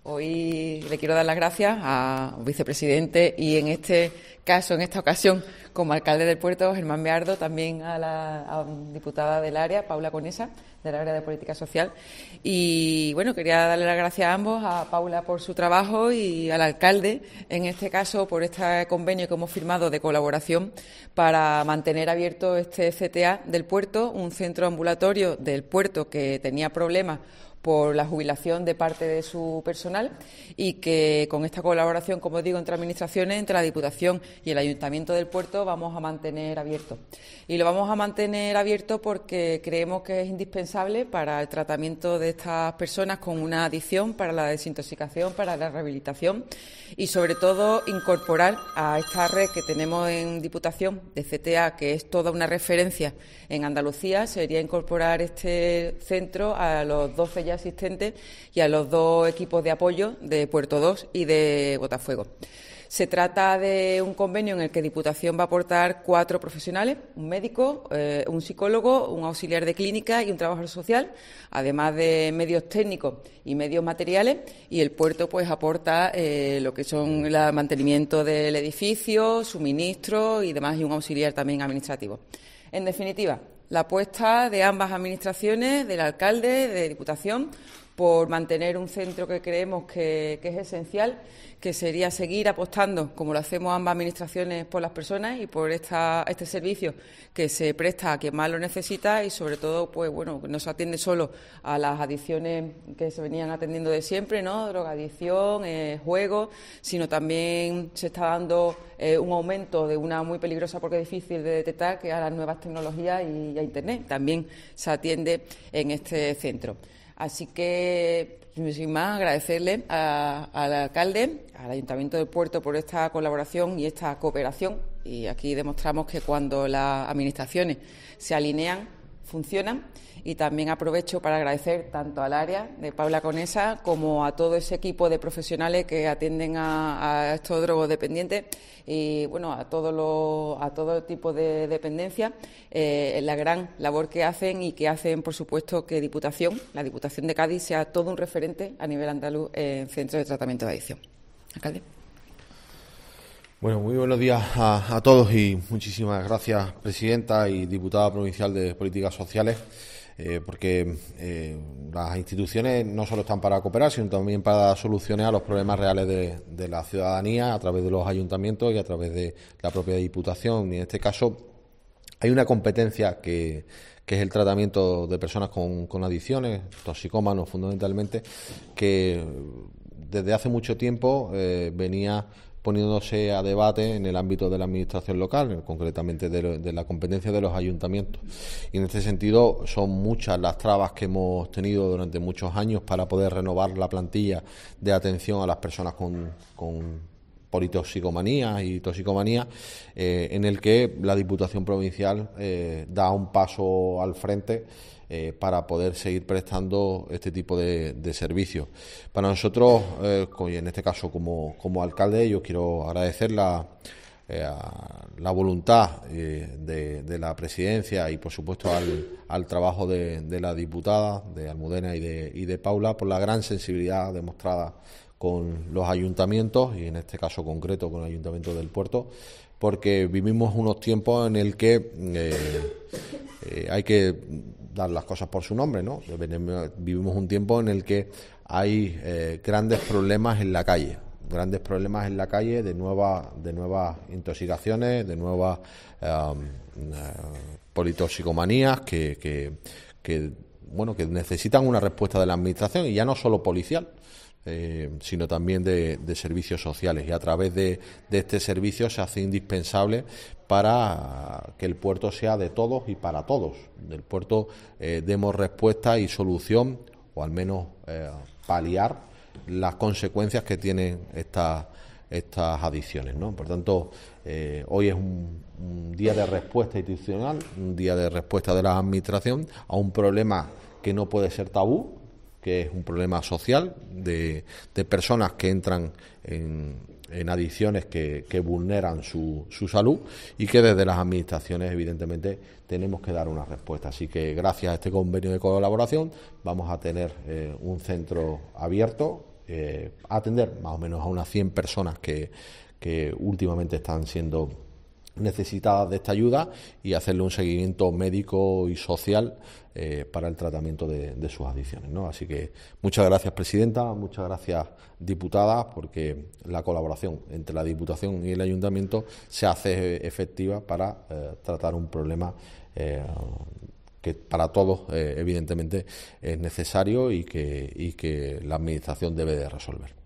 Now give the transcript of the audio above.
Hoy le quiero dar las gracias al vicepresidente y en este caso, en esta ocasión, como alcalde del puerto, Germán Beardo, también a la diputada del área, Paula Conesa, del área de Política Social. Y bueno, quería darle las gracias a ambos, a Paula por su trabajo y al alcalde, en este caso, por este convenio que hemos firmado de colaboración para mantener abierto este CTA del puerto, un centro ambulatorio del puerto que tenía problemas por la jubilación de parte de su personal y que con esta colaboración, como digo, entre administraciones, entre la Diputación y el Ayuntamiento del Puerto, vamos a mantener abierto. Y lo vamos a mantener abierto porque creemos que es indispensable para el tratamiento de estas personas con una adicción, para la desintoxicación, para la rehabilitación y, sobre todo, incorporar a esta red que tenemos en Diputación de CTA, que es toda una referencia en Andalucía, sería incorporar este centro a los 12 ya existentes y a los 2 equipos de apoyo de Puerto 2 y de Botafuego. Se trata de un convenio en el que Diputación va a aportar 4 profesionales, un médico, un psicólogo, un auxiliar de clínica y un trabajador social, además de medios técnicos y medios materiales, y el puerto pues aporta lo que son el mantenimiento del edificio, suministro y demás, y un auxiliar también administrativo. En definitiva, la apuesta de ambas administraciones, del alcalde, de Diputación, por mantener un centro que creemos que es esencial, que sería seguir apostando, como lo hacemos ambas administraciones, por las personas y por este servicio que se presta a quien más lo necesita y, sobre todo, pues bueno, no se atiende solo a las adicciones que se venían atendiendo de siempre, ¿no? Drogadicción, juego, sino también se está dando un aumento de una muy peligrosa porque es difícil de detectar, que a las nuevas tecnologías y a Internet. También se atiende en este centro. Así que, sin más, agradecerle al alcalde, al Ayuntamiento del Puerto por esta colaboración y esta cooperación. Y aquí demostramos que cuando las administraciones se alinean, funcionan. Y también aprovecho para agradecer tanto al área de Paula Conesa como a todo ese equipo de profesionales que atienden a estos drogodependientes y bueno, a todo tipo de dependencia, la gran labor que hacen y que hacen, por supuesto, que la Diputación de Cádiz sea todo un referente a nivel andaluz en centros de tratamiento de adicción. Alcalde. Bueno, muy buenos días a todos y muchísimas gracias, presidenta y diputada provincial de Políticas Sociales. Porque las instituciones no solo están para cooperar, sino también para dar soluciones a los problemas reales de la ciudadanía a través de los ayuntamientos y a través de la propia Diputación. Y en este caso hay una competencia que es el tratamiento de personas con adicciones, toxicómanos fundamentalmente, que desde hace mucho tiempo venía poniéndose a debate en el ámbito de la administración local, concretamente de la competencia de los ayuntamientos. Y en este sentido son muchas las trabas que hemos tenido durante muchos años para poder renovar la plantilla de atención a las personas con politoxicomanía y toxicomanía, en el que la Diputación Provincial da un paso al frente para poder seguir prestando este tipo de servicios. Para nosotros, en este caso como alcalde, yo quiero agradecer la voluntad de la presidencia y, por supuesto, al trabajo de la diputada, de Almudena y de Paula, por la gran sensibilidad demostrada con los ayuntamientos y, en este caso concreto, con el Ayuntamiento del Puerto, porque vivimos unos tiempos en el que hay que dar las cosas por su nombre, ¿no? Vivimos un tiempo en el que hay grandes problemas en la calle, de nuevas intoxicaciones, de nuevas politoxicomanías que necesitan una respuesta de la administración, y ya no solo policial, sino también de servicios sociales, y a través de este servicio se hace indispensable para que el puerto sea de todos y para todos. Del puerto demos respuesta y solución, o al menos paliar las consecuencias que tienen estas adicciones, ¿no? Por tanto, hoy es un día de respuesta institucional, un día de respuesta de la administración a un problema que no puede ser tabú, que es un problema social de personas que entran en adicciones que vulneran su salud, y que desde las administraciones evidentemente tenemos que dar una respuesta. Así que gracias a este convenio de colaboración vamos a tener un centro abierto atender más o menos a unas 100 personas que últimamente están siendo necesitadas de esta ayuda y hacerle un seguimiento médico y social para el tratamiento de sus adicciones, ¿no? Así que muchas gracias, presidenta, muchas gracias, diputadas, porque la colaboración entre la Diputación y el Ayuntamiento se hace efectiva para tratar un problema que para todos, evidentemente, es necesario y que la Administración debe de resolver.